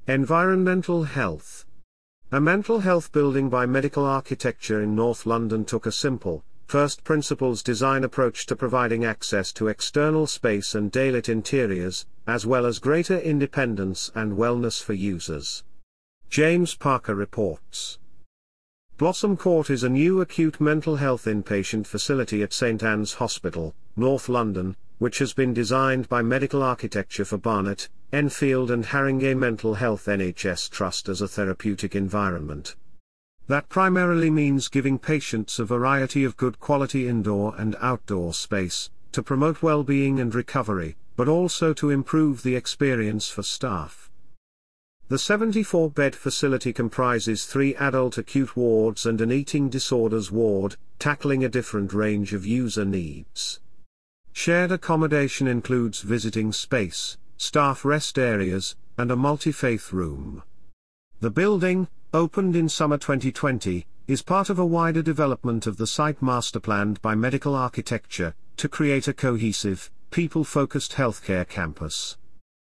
Environmental health. A mental health building by Medical Architecture in North London took a simple, first principles design approach to providing access to external space and daylit interiors, as well as greater independence and wellness for users. James Parker reports. Blossom Court is a new acute mental health inpatient facility at St Anne's Hospital, North London, which has been designed by Medical Architecture for Barnet, Enfield and Haringey Mental Health NHS Trust as a therapeutic environment. That primarily means giving patients a variety of good quality indoor and outdoor space, to promote well-being and recovery, but also to improve the experience for staff. The 74-bed facility comprises 3 adult acute wards and an eating disorders ward, tackling a different range of user needs. Shared accommodation includes visiting space, staff rest areas, and a multi-faith room. The building, opened in summer 2020, is part of a wider development of the site masterplanned by Medical Architecture, to create a cohesive, people-focused healthcare campus.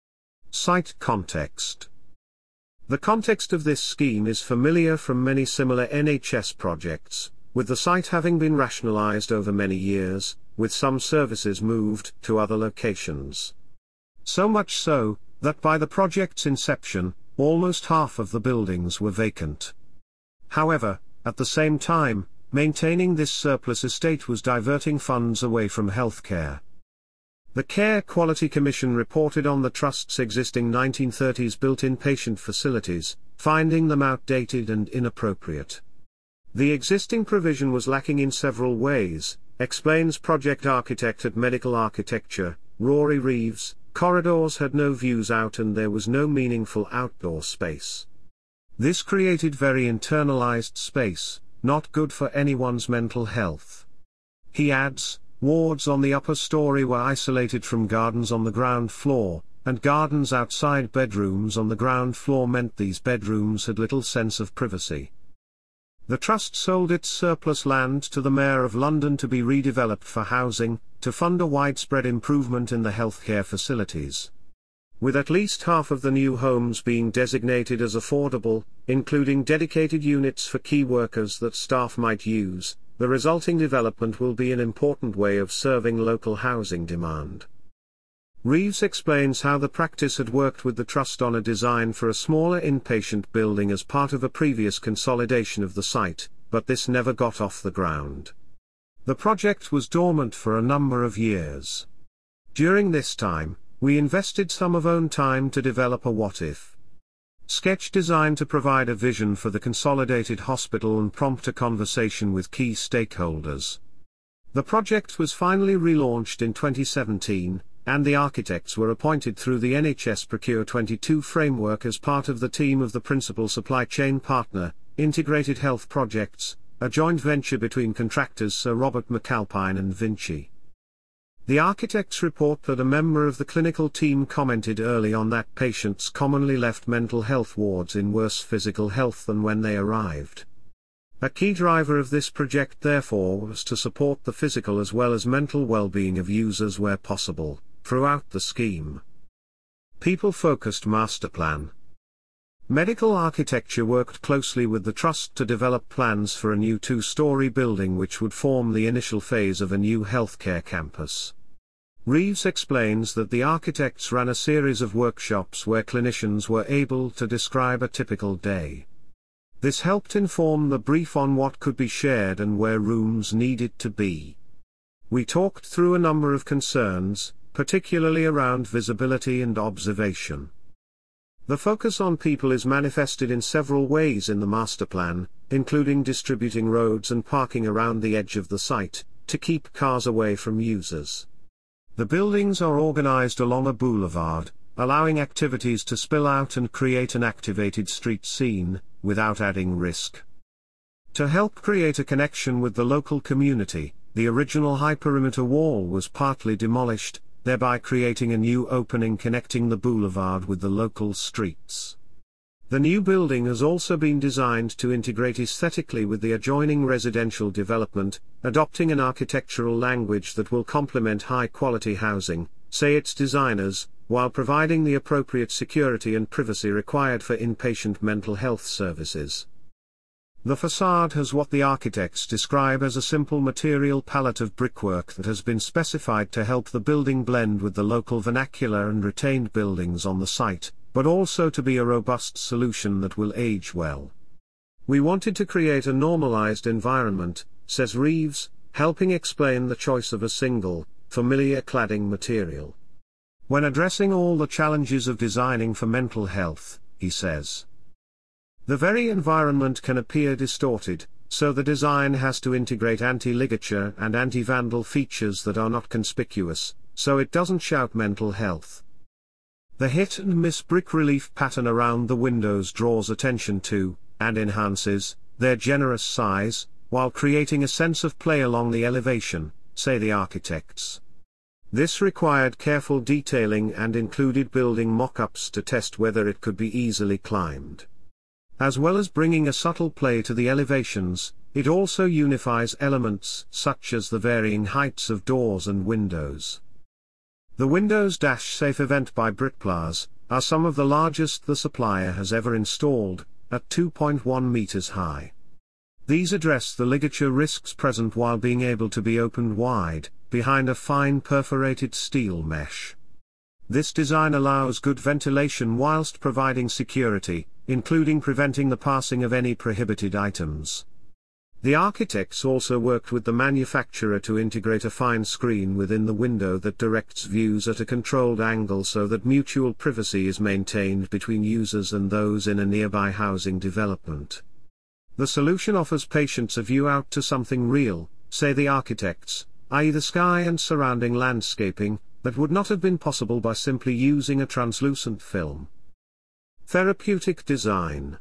Site context. The context of this scheme is familiar from many similar NHS projects, with the site having been rationalised over many years, with some services moved to other locations. So much so, that by the project's inception, almost half of the buildings were vacant. However, at the same time, maintaining this surplus estate was diverting funds away from healthcare. The Care Quality Commission reported on the Trust's existing 1930s built-in patient facilities, finding them outdated and inappropriate. The existing provision was lacking in several ways, explains project architect at Medical Architecture, Rory Reeves. Corridors had no views out and there was no meaningful outdoor space. This created very internalized space, not good for anyone's mental health. He adds, wards on the upper story were isolated from gardens on the ground floor, and gardens outside bedrooms on the ground floor meant these bedrooms had little sense of privacy. The Trust sold its surplus land to the Mayor of London to be redeveloped for housing, to fund a widespread improvement in the healthcare facilities. With at least half of the new homes being designated as affordable, including dedicated units for key workers that staff might use, the resulting development will be an important way of serving local housing demand. Reeves explains how the practice had worked with the Trust on a design for a smaller inpatient building as part of a previous consolidation of the site, but this never got off the ground. The project was dormant for a number of years. During this time, we invested some of own time to develop a what-if sketch designed to provide a vision for the consolidated hospital and prompt a conversation with key stakeholders. The project was finally relaunched in 2017, and the architects were appointed through the NHS Procure 22 framework as part of the team of the principal supply chain partner, Integrated Health Projects, a joint venture between contractors Sir Robert McAlpine and Vinci. The architects report that a member of the clinical team commented early on that patients commonly left mental health wards in worse physical health than when they arrived. A key driver of this project therefore was to support the physical as well as mental well-being of users where possible, throughout the scheme. People-focused master plan. Medical Architecture worked closely with the Trust to develop plans for a new 2-story building which would form the initial phase of a new healthcare campus. Reeves explains that the architects ran a series of workshops where clinicians were able to describe a typical day. This helped inform the brief on what could be shared and where rooms needed to be. We talked through a number of concerns, particularly around visibility and observation. The focus on people is manifested in several ways in the master plan, including distributing roads and parking around the edge of the site, to keep cars away from users. The buildings are organized along a boulevard, allowing activities to spill out and create an activated street scene, without adding risk. To help create a connection with the local community, the original high perimeter wall was partly demolished, thereby creating a new opening connecting the boulevard with the local streets. The new building has also been designed to integrate aesthetically with the adjoining residential development, adopting an architectural language that will complement high-quality housing, say its designers, while providing the appropriate security and privacy required for inpatient mental health services. The facade has what the architects describe as a simple material palette of brickwork that has been specified to help the building blend with the local vernacular and retained buildings on the site, but also to be a robust solution that will age well. We wanted to create a normalized environment, says Reeves, helping explain the choice of a single, familiar cladding material. When addressing all the challenges of designing for mental health, he says, the very environment can appear distorted, so the design has to integrate anti-ligature and anti-vandal features that are not conspicuous, so it doesn't shout mental health. The hit-and-miss brick relief pattern around the windows draws attention to, and enhances, their generous size, while creating a sense of play along the elevation, say the architects. This required careful detailing and included building mock-ups to test whether it could be easily climbed. As well as bringing a subtle play to the elevations, it also unifies elements such as the varying heights of doors and windows. The Windows-Safe event by Brickplaz are some of the largest the supplier has ever installed, at 2.1 meters high. These address the ligature risks present while being able to be opened wide, behind a fine perforated steel mesh. This design allows good ventilation whilst providing security, including preventing the passing of any prohibited items. The architects also worked with the manufacturer to integrate a fine screen within the window that directs views at a controlled angle so that mutual privacy is maintained between users and those in a nearby housing development. The solution offers patients a view out to something real, say the architects, i.e. the sky and surrounding landscaping, that would not have been possible by simply using a translucent film. Therapeutic design.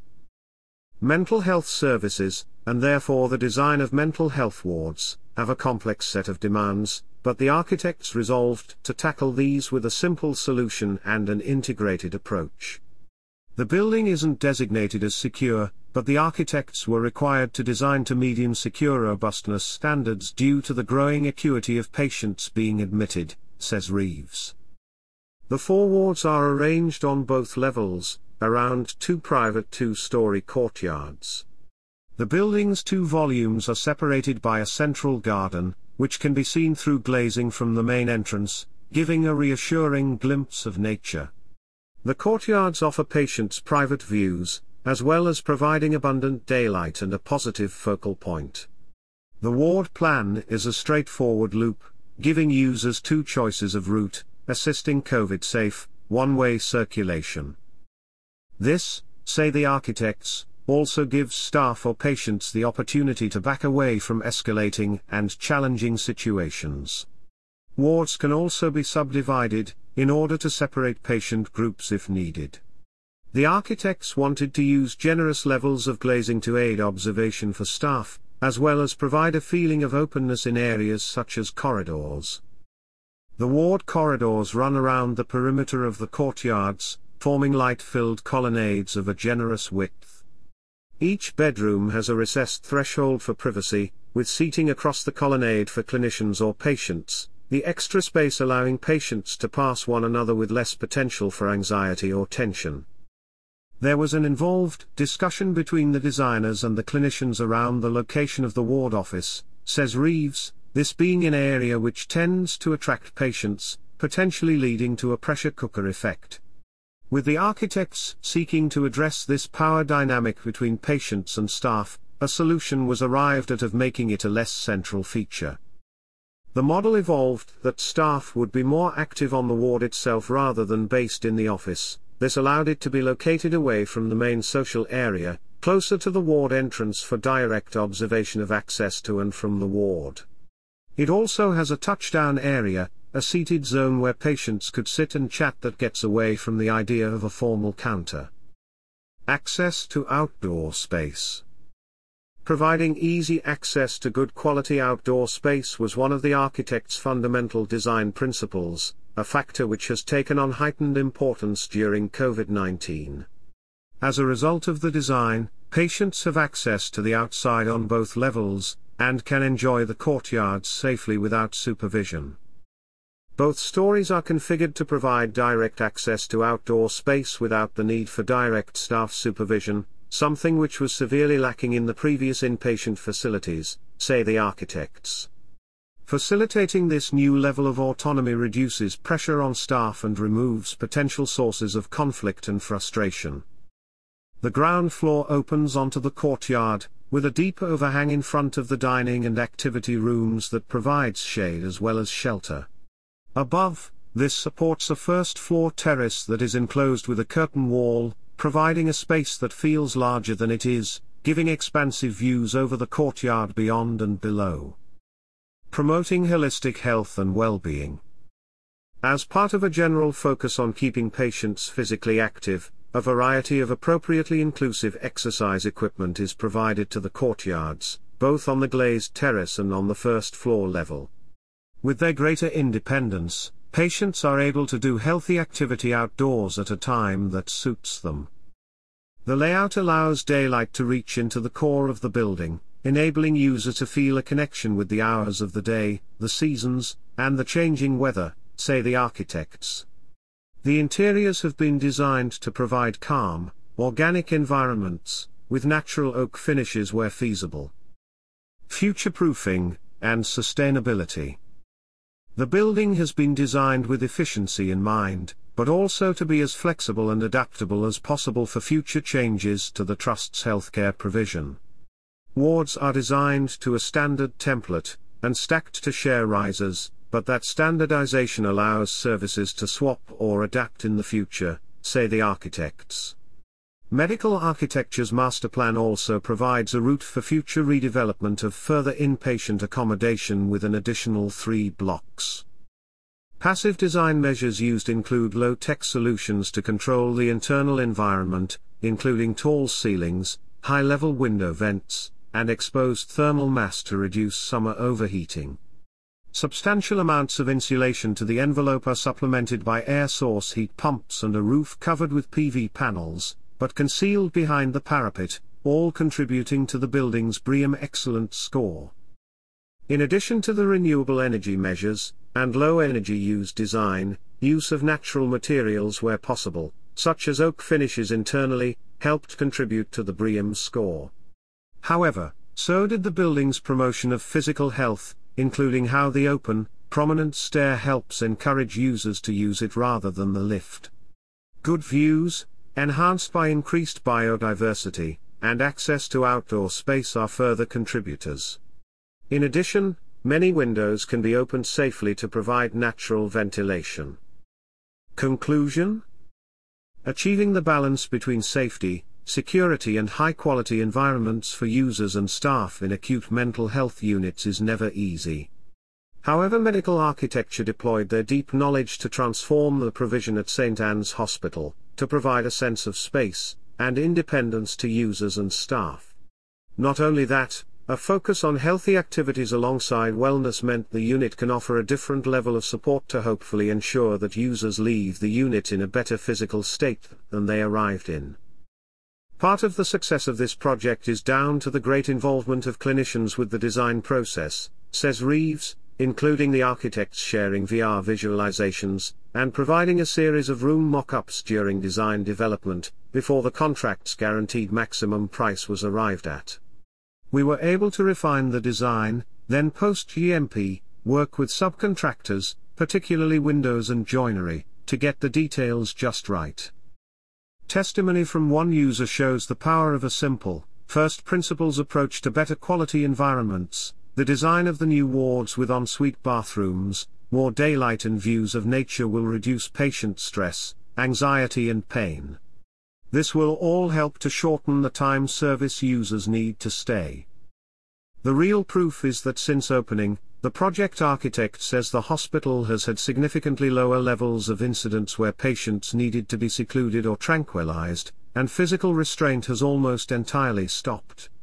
Mental health services, and therefore the design of mental health wards, have a complex set of demands, but the architects resolved to tackle these with a simple solution and an integrated approach. The building isn't designated as secure, but the architects were required to design to medium secure robustness standards due to the growing acuity of patients being admitted, says Reeves. The 4 wards are arranged on both levels, around 2 private 2-story courtyards. The building's 2 volumes are separated by a central garden, which can be seen through glazing from the main entrance, giving a reassuring glimpse of nature. The courtyards offer patients private views, as well as providing abundant daylight and a positive focal point. The ward plan is a straightforward loop, giving users 2 choices of route, assisting COVID-safe, one-way circulation. This, say the architects, also gives staff or patients the opportunity to back away from escalating and challenging situations. Wards can also be subdivided, in order to separate patient groups if needed. The architects wanted to use generous levels of glazing to aid observation for staff, as well as provide a feeling of openness in areas such as corridors. The ward corridors run around the perimeter of the courtyards, forming light-filled colonnades of a generous width. Each bedroom has a recessed threshold for privacy, with seating across the colonnade for clinicians or patients, the extra space allowing patients to pass one another with less potential for anxiety or tension. There was an involved discussion between the designers and the clinicians around the location of the ward office, says Reeves, this being an area which tends to attract patients, potentially leading to a pressure cooker effect. With the architects seeking to address this power dynamic between patients and staff, a solution was arrived at of making it a less central feature. The model evolved that staff would be more active on the ward itself rather than based in the office. This allowed it to be located away from the main social area, closer to the ward entrance for direct observation of access to and from the ward. It also has a touchdown area, a seated zone where patients could sit and chat that gets away from the idea of a formal counter. Access to outdoor space. Providing easy access to good quality outdoor space was one of the architect's fundamental design principles, a factor which has taken on heightened importance during COVID-19. As a result of the design, patients have access to the outside on both levels, and can enjoy the courtyards safely without supervision. Both stories are configured to provide direct access to outdoor space without the need for direct staff supervision, something which was severely lacking in the previous inpatient facilities, say the architects. Facilitating this new level of autonomy reduces pressure on staff and removes potential sources of conflict and frustration. The ground floor opens onto the courtyard, with a deep overhang in front of the dining and activity rooms that provides shade as well as shelter. Above, this supports a first-floor terrace that is enclosed with a curtain wall, providing a space that feels larger than it is, giving expansive views over the courtyard beyond and below. Promoting holistic health and well-being. As part of a general focus on keeping patients physically active, a variety of appropriately inclusive exercise equipment is provided to the courtyards, both on the glazed terrace and on the first-floor level. With their greater independence, patients are able to do healthy activity outdoors at a time that suits them. The layout allows daylight to reach into the core of the building, enabling users to feel a connection with the hours of the day, the seasons, and the changing weather, say the architects. The interiors have been designed to provide calm, organic environments, with natural oak finishes where feasible. Future-proofing and sustainability. The building has been designed with efficiency in mind, but also to be as flexible and adaptable as possible for future changes to the Trust's healthcare provision. Wards are designed to a standard template, and stacked to share risers, but that standardization allows services to swap or adapt in the future, say the architects. Medical Architecture's master plan also provides a route for future redevelopment of further inpatient accommodation with an additional 3 blocks. Passive design measures used include low-tech solutions to control the internal environment, including tall ceilings, high-level window vents, and exposed thermal mass to reduce summer overheating. Substantial amounts of insulation to the envelope are supplemented by air source heat pumps and a roof covered with PV panels, but concealed behind the parapet, all contributing to the building's BREEAM Excellent score. In addition to the renewable energy measures, and low energy use design, use of natural materials where possible, such as oak finishes internally, helped contribute to the BREEAM score. However, so did the building's promotion of physical health, including how the open, prominent stair helps encourage users to use it rather than the lift. Good views, enhanced by increased biodiversity, and access to outdoor space are further contributors. In addition, many windows can be opened safely to provide natural ventilation. Conclusion? Achieving the balance between safety, security and high-quality environments for users and staff in acute mental health units is never easy. However, Medical Architecture deployed their deep knowledge to transform the provision at St. Anne's Hospital, to provide a sense of space and independence to users and staff. Not only that, a focus on healthy activities alongside wellness meant the unit can offer a different level of support to hopefully ensure that users leave the unit in a better physical state than they arrived in. Part of the success of this project is down to the great involvement of clinicians with the design process, says Reeves, including the architects sharing VR visualizations, and providing a series of room mock-ups during design development, before the contract's guaranteed maximum price was arrived at. We were able to refine the design, then post-GMP, work with subcontractors, particularly windows and joinery, to get the details just right. Testimony from one user shows the power of a simple, first principles approach to better quality environments. The design of the new wards with ensuite bathrooms, more daylight and views of nature will reduce patient stress, anxiety and pain. This will all help to shorten the time service users need to stay. The real proof is that since opening, the project architect says the hospital has had significantly lower levels of incidents where patients needed to be secluded or tranquilized, and physical restraint has almost entirely stopped.